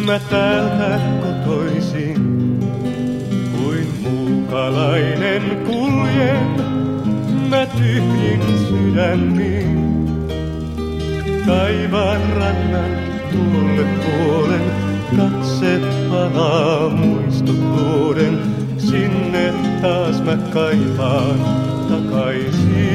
Mä täältä kotoisin, kuin muukalainen kuljen, mä tyhjin sydämiin. Kaivaan rannan tuolle puolen, katse palaa muistot luoden, sinne taas mä kaipaan takaisin.